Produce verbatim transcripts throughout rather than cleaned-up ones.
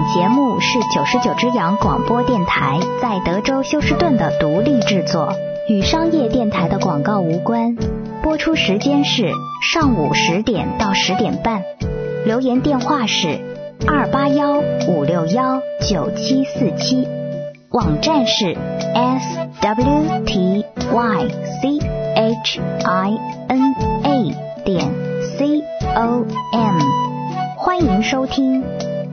节目是九十九只羊广播电台在德州休斯顿的独立制作，与商业电台的广告无关。播出时间是上午十点到十点半。留言电话是二八幺五六幺九七四七，网站是 s w t y c h i n a 点 c o m， 欢迎收听。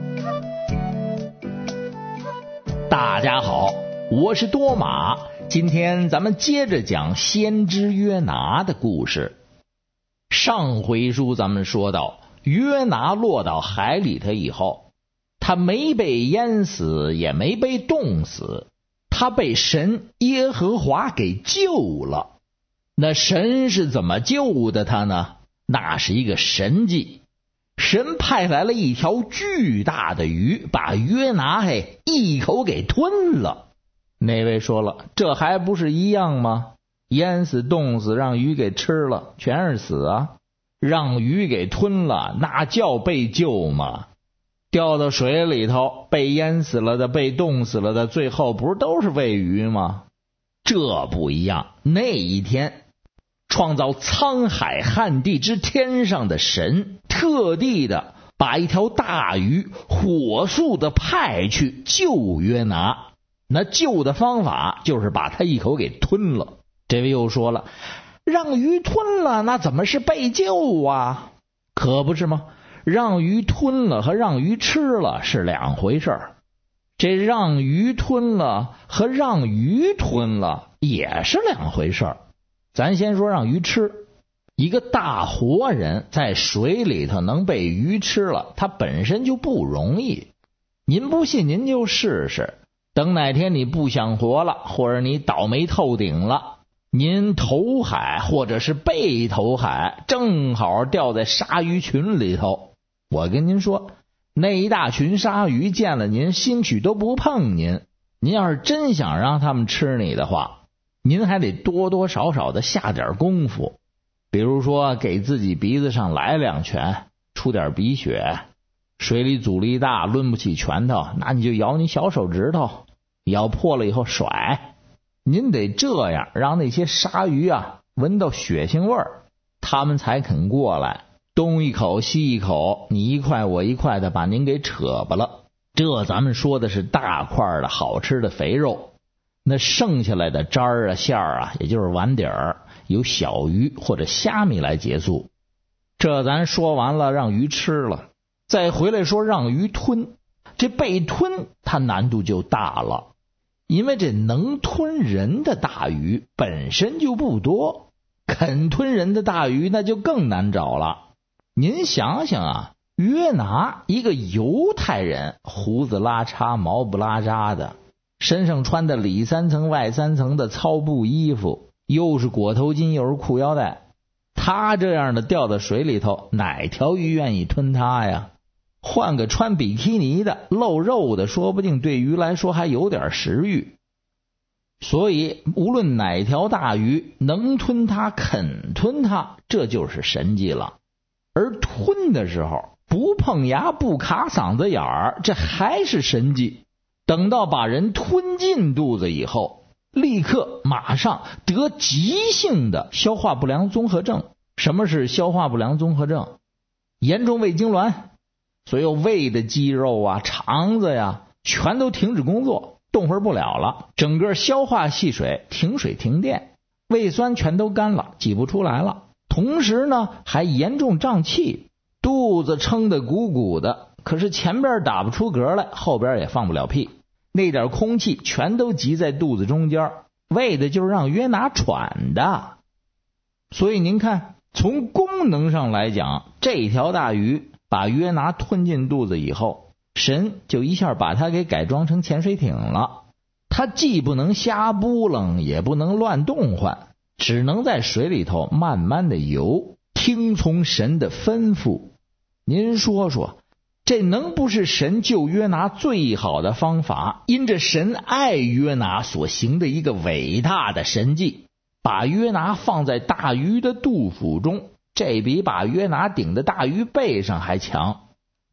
大家好，我是多玛，今天咱们接着讲先知约拿的故事。上回书咱们说到，约拿落到海里头以后，他没被淹死，也没被冻死，他被神耶和华给救了。那神是怎么救的他呢？那是一个神迹。神派来了一条巨大的鱼，把约拿嘿一口给吞了。那位说了，这还不是一样吗？淹死冻死让鱼给吃了，全是死啊。让鱼给吞了，那叫被救吗？掉到水里头，被淹死了的，被冻死了的，最后不是都是喂鱼吗？这不一样。那一天创造沧海旱地之天上的神，特地的把一条大鱼火速的派去救约拿。那救的方法就是把他一口给吞了。这位又说了，让鱼吞了，那怎么是被救啊？可不是吗？让鱼吞了和让鱼吃了是两回事儿。这让鱼吞了和让鱼吞了也是两回事儿。咱先说让鱼吃。一个大活人在水里头能被鱼吃了，他本身就不容易。您不信您就试试，等哪天你不想活了，或者你倒霉透顶了，您投海或者是被投海，正好掉在鲨鱼群里头，我跟您说，那一大群鲨鱼见了您兴许都不碰您。您要是真想让他们吃你的话，您还得多多少少的下点功夫，比如说给自己鼻子上来两拳，出点鼻血，水里阻力大抡不起拳头，那你就咬你小手指头，咬破了以后甩。您得这样让那些鲨鱼啊闻到血腥味儿，他们才肯过来，东一口西一口，你一块我一块的把您给扯巴了。这咱们说的是大块的好吃的肥肉，那剩下来的渣儿啊馅儿啊，也就是碗底儿，由小鱼或者虾米来结束。这咱说完了让鱼吃了，再回来说让鱼吞。这被吞它难度就大了，因为这能吞人的大鱼本身就不多，肯吞人的大鱼那就更难找了。您想想啊，约拿一个犹太人，胡子拉碴毛不拉碴的，身上穿的里三层外三层的糙布衣服，又是裹头巾又是裤腰带，他这样的掉到水里头，哪条鱼愿意吞他呀？换个穿比基尼的露肉的，说不定对鱼来说还有点食欲。所以无论哪条大鱼能吞它肯吞它，这就是神迹了。而吞的时候不碰牙不卡嗓子眼儿，这还是神迹。等到把人吞进肚子以后，立刻马上得急性的消化不良综合症。什么是消化不良综合症？严重胃痉挛，所有胃的肌肉啊肠子呀全都停止工作，动会儿不了了，整个消化系水停水停电，胃酸全都干了，挤不出来了。同时呢还严重胀气，肚子撑得鼓鼓的，可是前边打不出嗝来，后边也放不了屁，那点空气全都挤在肚子中间，为的就是让约拿喘的。所以您看，从功能上来讲，这条大鱼把约拿吞进肚子以后，神就一下把它给改装成潜水艇了。它既不能瞎扑棱，也不能乱动换，只能在水里头慢慢的游，听从神的吩咐。您说说，这能不是神救约拿最好的方法？因着神爱约拿所行的一个伟大的神迹，把约拿放在大鱼的肚腹中，这比把约拿顶在大鱼背上还强。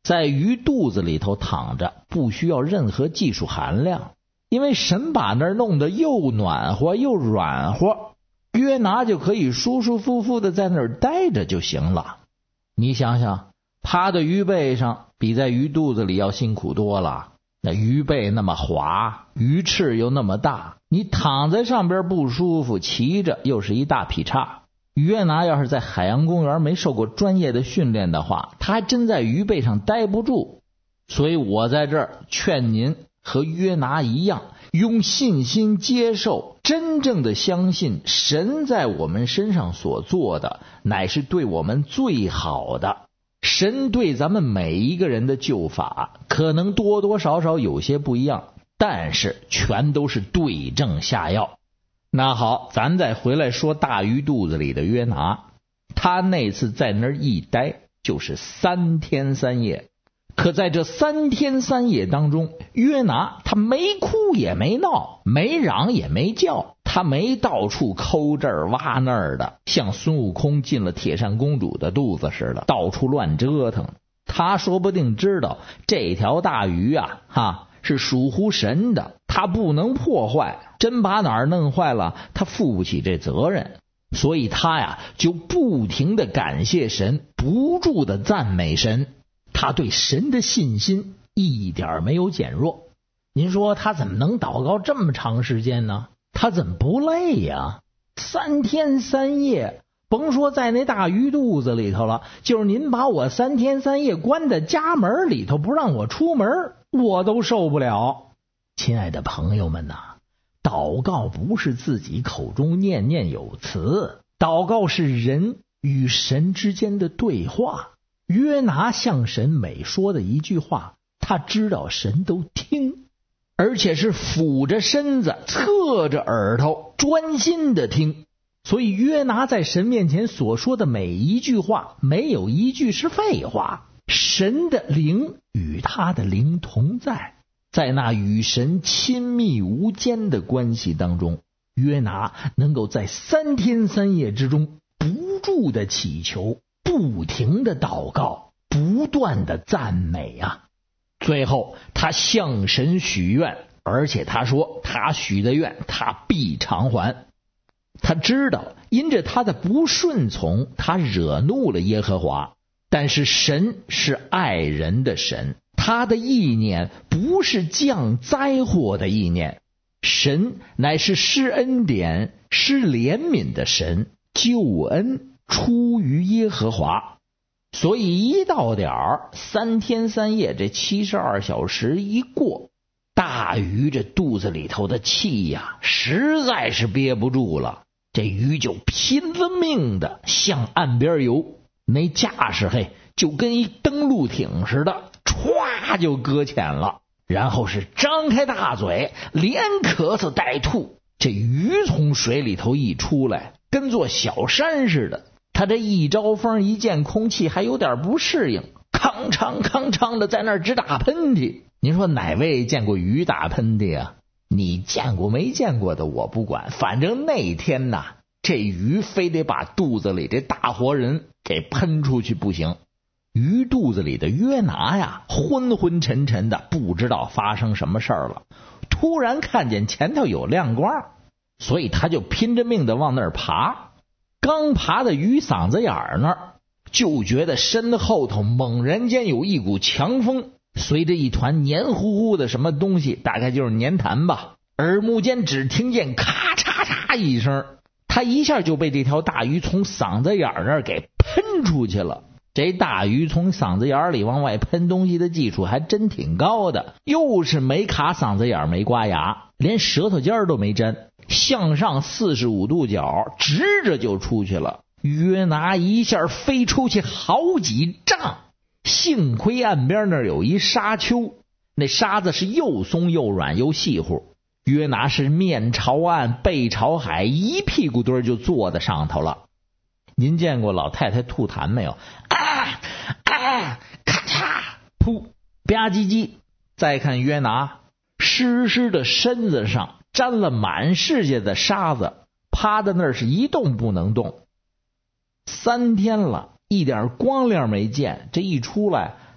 在鱼肚子里头躺着，不需要任何技术含量，因为神把那儿弄得又暖和又软和，约拿就可以舒舒服服的在那儿待着就行了。你想想，趴在鱼背上比在鱼肚子里要辛苦多了。那鱼背那么滑，鱼翅又那么大，你躺在上边不舒服，骑着又是一大劈叉。约拿要是在海洋公园没受过专业的训练的话，他还真在鱼背上待不住。所以我在这儿劝您和约拿一样，用信心接受，真正的相信神在我们身上所做的乃是对我们最好的。神对咱们每一个人的救法可能多多少少有些不一样，但是全都是对症下药。那好，咱再回来说大鱼肚子里的约拿，他那次在那儿一待就是三天三夜。可在这三天三夜当中，约拿他没哭也没闹，没嚷也没叫，他没到处抠这儿挖那儿的，像孙悟空进了铁扇公主的肚子似的，到处乱折腾。他说不定知道这条大鱼啊，哈，是属乎神的，他不能破坏，真把哪儿弄坏了，他负不起这责任。所以他呀，就不停的感谢神，不住的赞美神。他对神的信心一点没有减弱。您说他怎么能祷告这么长时间呢？他怎么不累呀？三天三夜，甭说在那大鱼肚子里头了，就是您把我三天三夜关在家门里头，不让我出门，我都受不了。亲爱的朋友们呐，祷告不是自己口中念念有词，祷告是人与神之间的对话。约拿向神每说的一句话，他知道神都听，而且是俯着身子，侧着耳朵，专心的听。所以约拿在神面前所说的每一句话，没有一句是废话。神的灵与他的灵同在，在那与神亲密无间的关系当中，约拿能够在三天三夜之中不住的祈求，不停的祷告，不断的赞美啊。最后他向神许愿，而且他说他许的愿他必偿还。他知道因着他的不顺从，他惹怒了耶和华，但是神是爱人的神，他的意念不是降灾祸的意念，神乃是施恩典施怜悯的神，救恩出于耶和华。所以一到点儿，三天三夜，这七十二小时一过，大鱼这肚子里头的气呀，实在是憋不住了，这鱼就拼了命的向岸边游，那架势嘿，就跟一登陆艇似的，歘就搁浅了。然后是张开大嘴，连咳嗽带吐。这鱼从水里头一出来，跟座小山似的，他这一招风，一见空气还有点不适应，吭哧吭哧的在那儿直打喷嚏。您说哪位见过鱼打喷嚏啊？你见过没见过的我不管，反正那天呐，这鱼非得把肚子里这大活人给喷出去不行。鱼肚子里的约拿呀，昏昏沉沉的，不知道发生什么事儿了。突然看见前头有亮光，所以他就拼着命的往那儿爬。刚爬到鱼嗓子眼儿那儿，就觉得身后头猛然间有一股强风，随着一团黏糊糊的什么东西，大概就是黏痰吧。耳目间只听见咔嚓嚓一声，他一下就被这条大鱼从嗓子眼儿那儿给喷出去了。这大鱼从嗓子眼里往外喷东西的技术还真挺高的，又是没卡嗓子眼没刮牙，连舌头尖都没沾，向上四十五度角直着就出去了。约拿一下飞出去好几丈，幸亏岸边那儿有一沙丘，那沙子是又松又软又细乎。约拿是面朝岸背朝海，一屁股墩就坐在上头了。您见过老太太吐痰没有？啊啊，咔嚓，噗，吧唧唧。再看约拿，湿湿的身子上沾了满世界的沙子，趴在那儿是一动不能动。三天了，一点光亮没见，这一出来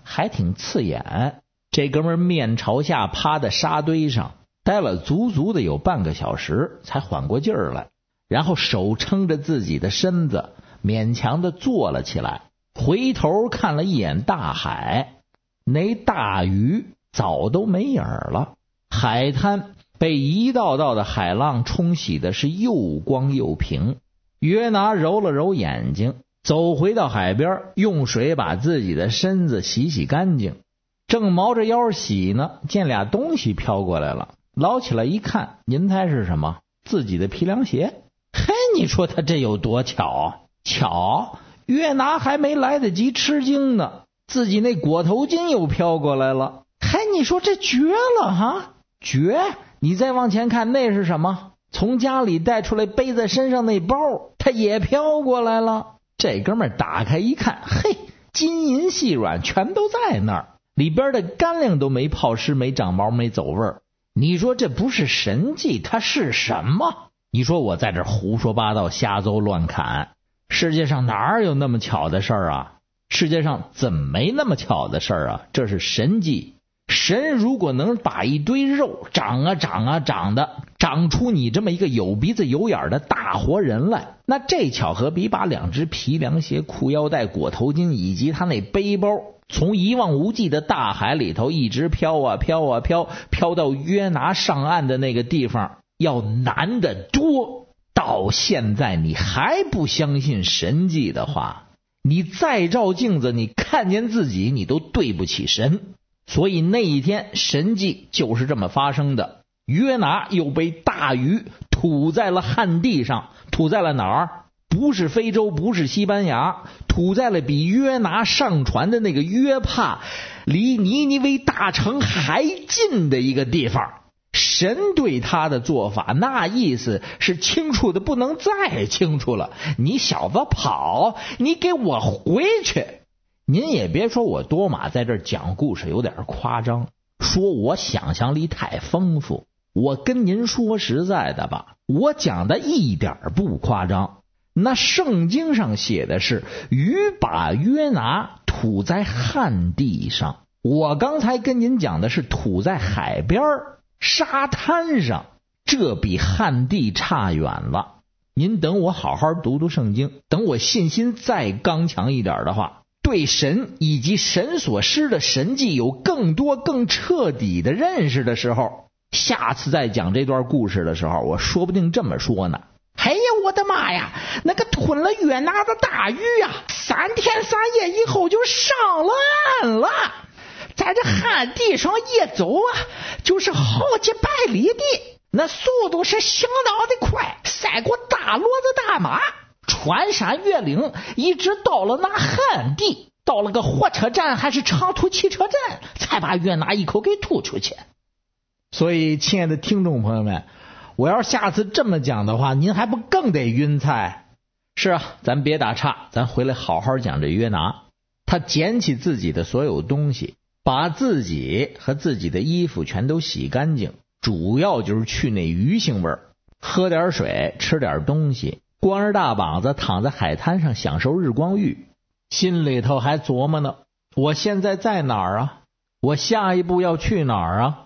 还挺刺眼。这哥们面朝下趴在沙堆上，待了足足的有半个小时才缓过劲儿来，然后手撑着自己的身子勉强的坐了起来，回头看了一眼大海，那大鱼早都没影儿了，海滩被一道道的海浪冲洗的是又光又平。约拿揉了揉眼睛，走回到海边，用水把自己的身子洗洗干净，正毛着腰洗呢，见俩东西飘过来了，捞起来一看，您猜是什么？自己的皮凉鞋。嘿，你说他这有多巧？巧，约拿还没来得及吃惊呢，自己那裹头巾又飘过来了。嘿，你说这绝了哈！绝！你再往前看，那是什么？从家里带出来背在身上那包，它也飘过来了。这哥们儿打开一看，嘿，金银细软全都在那儿，里边的干粮都没泡湿，没长毛，没走味儿。你说这不是神迹，它是什么？你说我在这胡说八道，瞎诌乱砍，世界上哪有那么巧的事儿啊？世界上怎么没那么巧的事儿啊？这是神迹。神如果能把一堆肉长啊长啊长的，长出你这么一个有鼻子有眼的大活人来，那这巧合比把两只皮凉鞋、裤腰带、裹头巾以及他那背包从一望无际的大海里头一直飘啊飘啊飘，飘到约拿上岸的那个地方要难得多。到现在你还不相信神迹的话，你再照镜子，你看见自己你都对不起神。所以那一天神迹就是这么发生的，约拿又被大鱼吐在了旱地上。吐在了哪儿？不是非洲，不是西班牙，吐在了比约拿上船的那个约帕离尼尼微大城还近的一个地方。神对他的做法，那意思是清楚的不能再清楚了，你小子跑，你给我回去。您也别说我多马在这儿讲故事有点夸张，说我想象力太丰富。我跟您说实在的吧，我讲的一点不夸张。那圣经上写的是鱼把约拿吐在旱地上，我刚才跟您讲的是吐在海边沙滩上，这比旱地差远了。您等我好好读读圣经，等我信心再刚强一点的话，对神以及神所施的神迹有更多更彻底的认识的时候，下次再讲这段故事的时候，我说不定这么说呢。哎呀，我的妈呀，那个吞了约拿的大鱼呀、啊，三天三夜以后就上了岸了，在这旱地上一走啊，就是好几百里地，那速度是相当的快，赛过大骡子大马，穿山越岭，一直到了那旱地，到了个火车站还是长途汽车站，才把约拿一口给吐出去。所以亲爱的听众朋友们，我要是下次这么讲的话，您还不更得晕菜？是啊，咱别打岔，咱回来好好讲这约拿。他捡起自己的所有东西，把自己和自己的衣服全都洗干净，主要就是去那鱼腥味儿，喝点水，吃点东西，光着大膀子躺在海滩上享受日光浴，心里头还琢磨呢，我现在在哪儿啊？我下一步要去哪儿啊？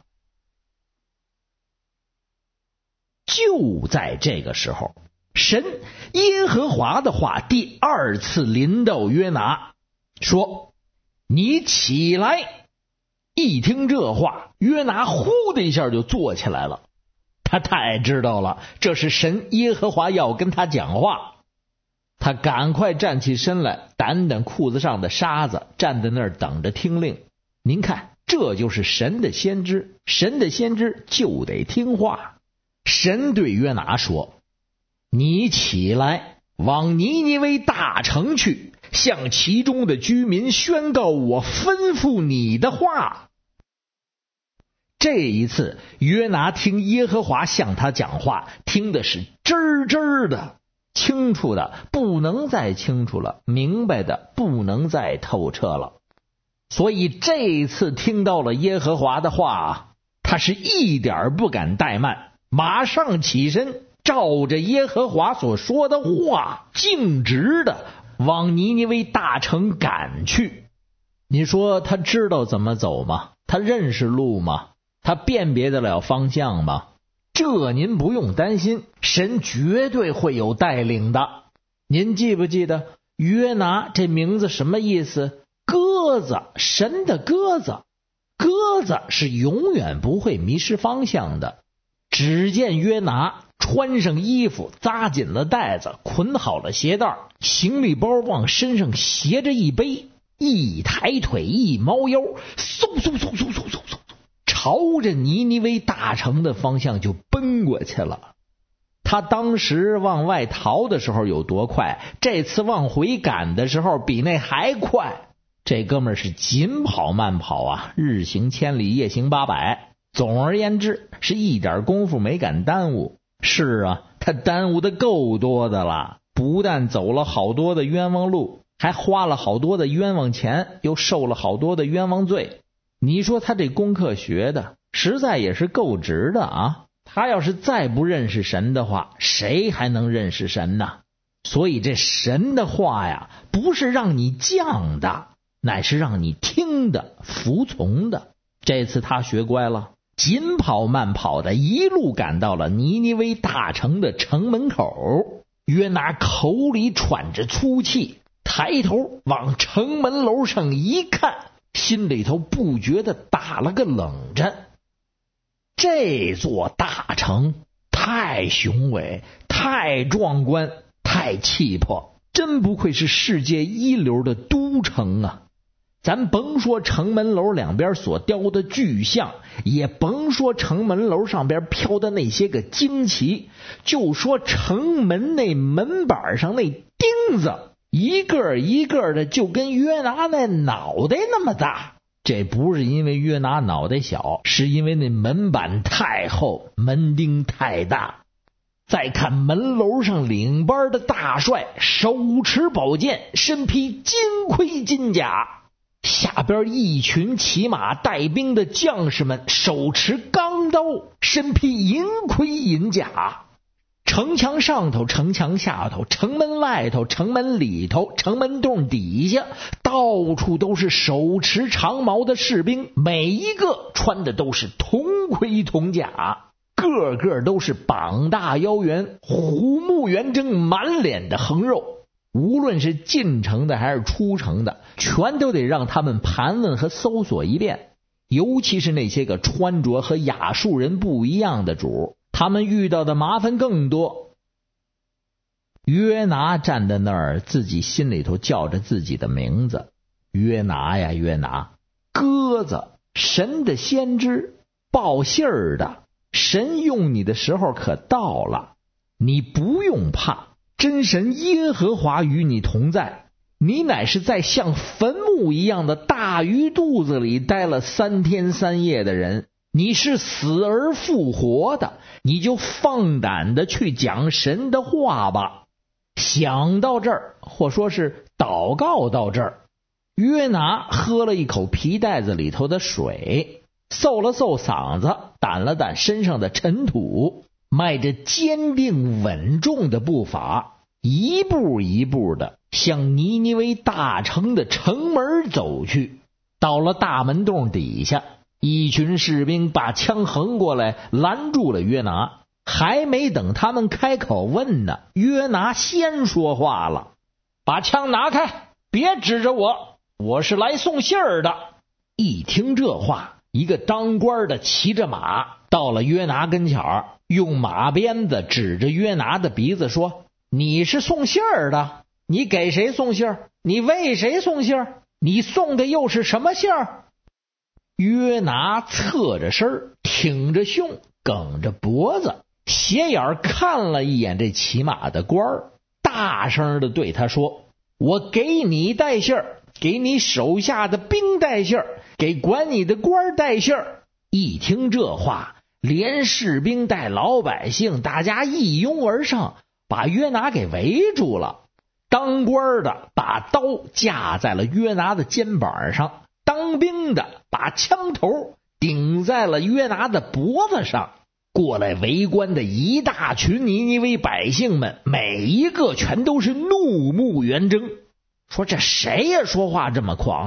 就在这个时候，神耶和华的话第二次临到约拿，说你起来。一听这话，约拿呼的一下就坐起来了，他太知道了这是神耶和华要跟他讲话。他赶快站起身来，掸掸裤子上的沙子，站在那儿等着听令。您看，这就是神的先知，神的先知就得听话。神对约拿说，你起来，往尼尼微大城去，向其中的居民宣告我吩咐你的话。这一次约拿听耶和华向他讲话，听的是真真的，清楚的不能再清楚了，明白的不能再透彻了。所以这一次听到了耶和华的话，他是一点不敢怠慢，马上起身，照着耶和华所说的话，径直的往尼尼微大城赶去。 你说他知道怎么走吗？他认识路吗？他辨别得了方向吗？这您不用担心，神绝对会有带领的。您记不记得约拿这名字什么意思？鸽子，神的鸽子。鸽子是永远不会迷失方向的。只见约拿穿上衣服，扎紧了带子，捆好了鞋带，行李包往身上斜着一背，一抬腿一猫腰，嗖嗖嗖嗖嗖嗖嗖，朝着尼尼微大城的方向就奔过去了。他当时往外逃的时候有多快，这次往回赶的时候比那还快。这哥们儿是紧跑慢跑啊，日行千里，夜行八百。总而言之，是一点功夫没敢耽误。是啊，他耽误的够多的了，不但走了好多的冤枉路，还花了好多的冤枉钱，又受了好多的冤枉罪。你说他这功课学的实在也是够值的啊！他要是再不认识神的话，谁还能认识神呢？所以这神的话呀，不是让你犟的，乃是让你听的，服从的。这次他学乖了，紧跑慢跑的一路赶到了尼尼微大城的城门口。约拿口里喘着粗气，抬头往城门楼上一看，心里头不觉得打了个冷战。这座大城太雄伟，太壮观，太气魄，真不愧是世界一流的都城啊！咱甭说城门楼两边所雕的巨像，也甭说城门楼上边飘的那些个旌旗，就说城门那门板上那钉子，一个一个的就跟约拿那脑袋那么大。这不是因为约拿脑袋小，是因为那门板太厚，门钉太大。再看门楼上领班的大帅，手持宝剑，身披金盔金甲，下边一群骑马带兵的将士们手持钢刀，身披银盔银甲。城墙上头，城墙下头，城门外头，城门里头，城门洞底下，到处都是手持长矛的士兵，每一个穿的都是铜盔铜甲，个个都是膀大腰圆，虎目圆睁，满脸的横肉。无论是进城的还是出城的，全都得让他们盘问和搜索一遍。尤其是那些个穿着和亚述人不一样的主，他们遇到的麻烦更多。约拿站在那儿，自己心里头叫着自己的名字，约拿呀约拿，鸽子，神的先知，报信儿的，神用你的时候可到了，你不用怕，真神耶和华与你同在。你乃是在像坟墓一样的大鱼肚子里待了三天三夜的人，你是死而复活的，你就放胆的去讲神的话吧。想到这儿，或说是祷告到这儿，约拿喝了一口皮袋子里头的水，嗽了嗽嗓子，掸了掸身上的尘土，迈着坚定稳重的步伐，一步一步的向尼尼微大城的城门走去。到了大门洞底下，一群士兵把枪横过来，拦住了约拿。还没等他们开口问呢，约拿先说话了：把枪拿开，别指着我，我是来送信儿的。一听这话，一个当官的骑着马到了约拿跟前儿，用马鞭子指着约拿的鼻子说：你是送信儿的，你给谁送信儿？你为谁送信儿？你送的又是什么信儿？约拿侧着身，挺着胸，梗着脖子，斜眼看了一眼这骑马的官儿，大声的对他说：我给你带信儿，给你手下的兵带信儿，给管你的官带信儿。一听这话，连士兵带老百姓，大家一拥而上，把约拿给围住了。当官的把刀架在了约拿的肩膀上，当兵的把枪头顶在了约拿的脖子上。过来围观的一大群尼尼微百姓们，每一个全都是怒目圆睁，说这谁呀说话这么狂？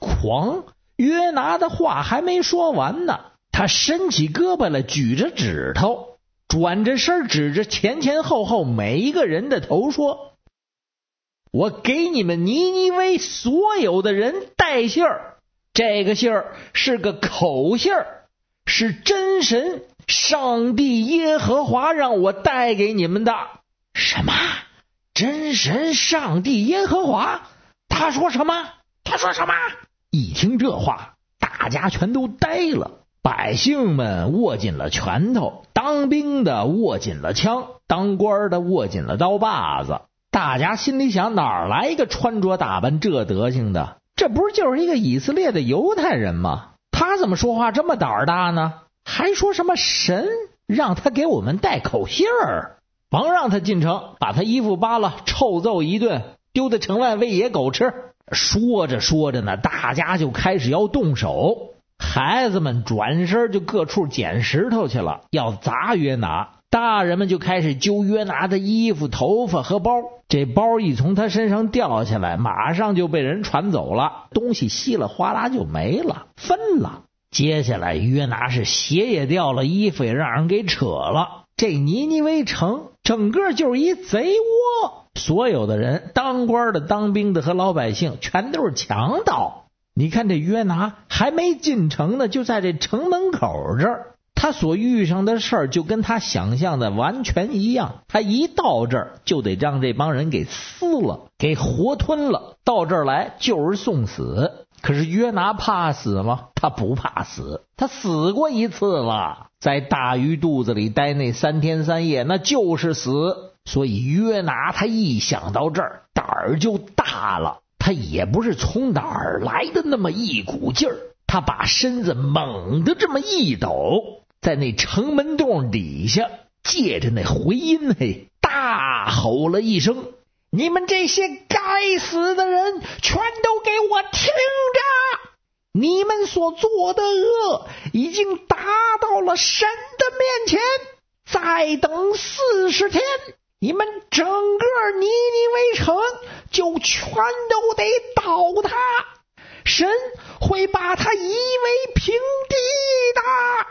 哐，约拿的话还没说完呢，他伸起胳膊来，举着指头，转着身指着前前后后每一个人的头说：我给你们尼尼微所有的人带信儿，这个信儿是个口信儿，是真神上帝耶和华让我带给你们的。什么？真神上帝耶和华？他说什么？他说什么？一听这话，大家全都呆了。百姓们握紧了拳头，当兵的握紧了枪，当官的握紧了刀把子。大家心里想，哪儿来一个穿着打扮这德行的？这不是就是一个以色列的犹太人吗？他怎么说话这么胆儿大呢？还说什么神让他给我们带口信儿，甭让他进城，把他衣服扒了，臭揍一顿，丢在城外喂野狗吃。说着说着呢，大家就开始要动手，孩子们转身就各处捡石头去了，要砸约拿。大人们就开始揪约拿的衣服、头发和包，这包一从他身上掉下来，马上就被人传走了，东西稀里哗啦就没了，分了。接下来约拿是鞋也掉了，衣服也让人给扯了。这尼尼微城整个就是一贼窝，所有的人，当官的、当兵的和老百姓全都是强盗。你看这约拿还没进城呢，就在这城门口这儿，他所遇上的事儿就跟他想象的完全一样。他一到这儿就得让这帮人给撕了，给活吞了，到这儿来就是送死。可是约拿怕死吗？他不怕死，他死过一次了，在大鱼肚子里待那三天三夜，那就是死。所以约拿他一想到这儿，胆儿就大了。他也不是从哪儿来的那么一股劲儿，他把身子猛地这么一抖，在那城门洞底下借着那回音，嘿，大吼了一声：你们这些该死的人，全都给我听着！你们所做的恶已经达到了神的面前，再等四十天，你们整个尼尼微城就全都得倒塌，神会把它夷为平地的。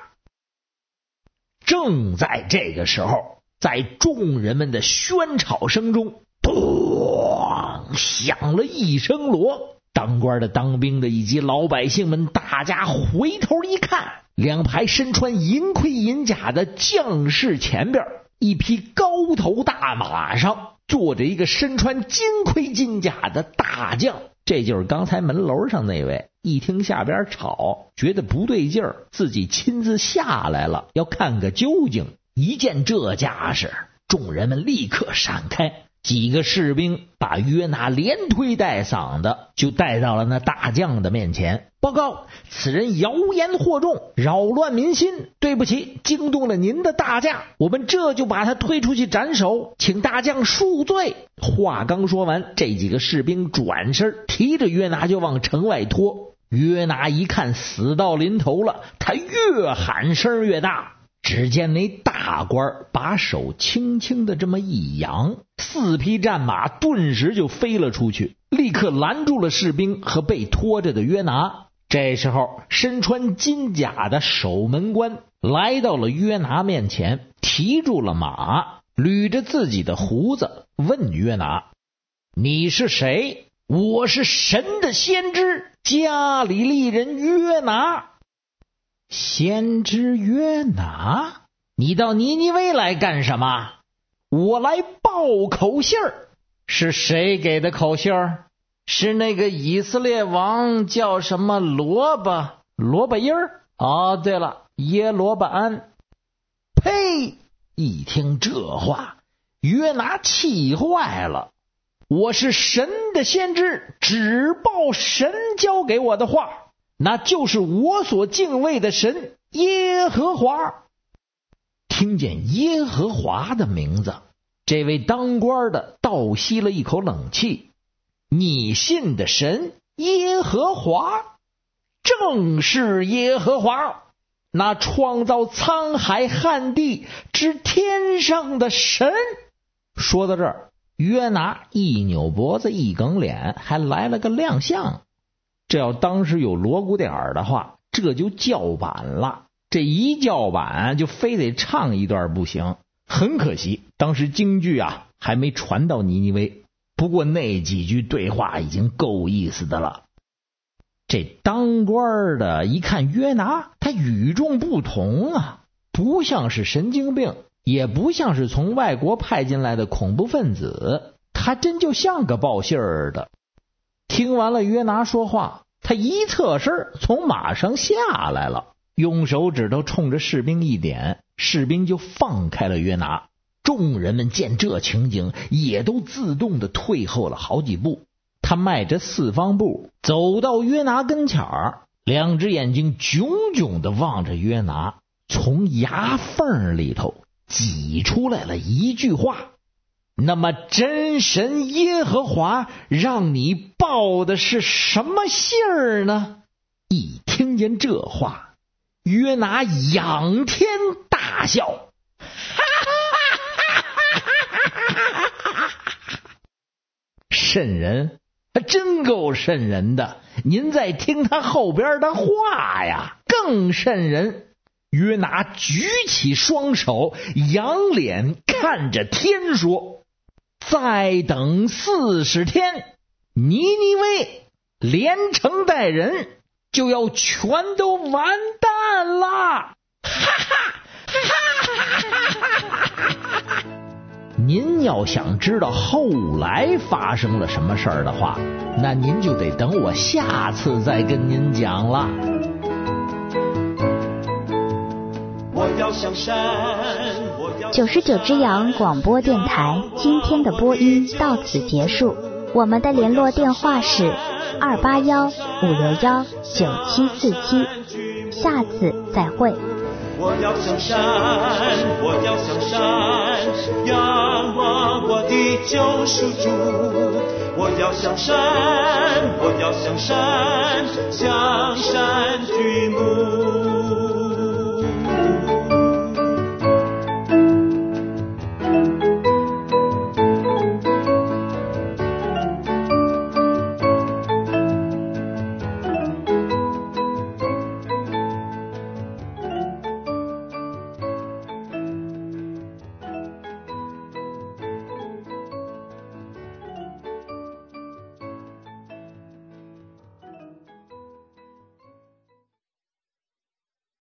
正在这个时候，在众人们的喧吵声中，咚响了一声锣。当官的、当兵的以及老百姓们，大家回头一看，两排身穿银盔银甲的将士前边，一匹高头大马上坐着一个身穿金盔金甲的大将，这就是刚才门楼上那位。一听下边吵，觉得不对劲儿，自己亲自下来了，要看个究竟。一见这架势，众人们立刻闪开。几个士兵把约拿连推带搡的就带到了那大将的面前，报告此人谣言惑众，扰乱民心，对不起，惊动了您的大驾，我们这就把他推出去斩首，请大将恕罪。话刚说完，这几个士兵转身提着约拿就往城外拖。约拿一看死到临头了，他越喊声越大。只见那大官把手轻轻的这么一扬，四匹战马顿时就飞了出去，立刻拦住了士兵和被拖着的约拿。这时候身穿金甲的守门官来到了约拿面前，提住了马，捋着自己的胡子，问约拿：你是谁？我是神的先知加利利人约拿。先知约拿，你到尼尼微来干什么？我来报口信儿。是谁给的口信儿？是那个以色列王叫什么罗巴罗巴音儿？哦，对了，耶罗巴安。呸！一听这话，约拿气坏了。我是神的先知，只报神交给我的话，那就是我所敬畏的神耶和华。听见耶和华的名字，这位当官的倒吸了一口冷气。你信的神耶和华，正是耶和华，那创造沧海旱地之天上的神。说到这儿，约拿一扭脖子一梗脸，还来了个亮相。 这要当时有锣鼓点儿的话，这就叫板了。这一叫板就非得唱一段不行。很可惜，当时京剧啊还没传到尼尼微。不过那几句对话已经够意思的了。这当官的一看约拿，他与众不同啊，不像是神经病，也不像是从外国派进来的恐怖分子，他真就像个报信儿的。听完了约拿说话，他一侧身从马上下来了，用手指头冲着士兵一点，士兵就放开了约拿。众人们见这情景，也都自动的退后了好几步。他迈着四方步走到约拿跟前儿，两只眼睛炯炯的望着约拿，从牙缝里头挤出来了一句话：那么真神耶和华让你报的是什么信儿呢？一听见这话，约拿仰天大笑，瘆人，真够瘆人的。您再听他后边的话呀，更瘆人。约拿举起双手，仰脸看着天说：再等四十天，尼尼微连城带人就要全都完蛋了。哈哈您要想知道后来发生了什么事儿的话，那您就得等我下次再跟您讲了。 九十九只羊广播电台今天的播音到此结束，我们的联络电话是二八幺五六幺九七四七，下次再会。 我要向山，我要向山，仰望我的救赎主。我要向山，我要向山，向山举目。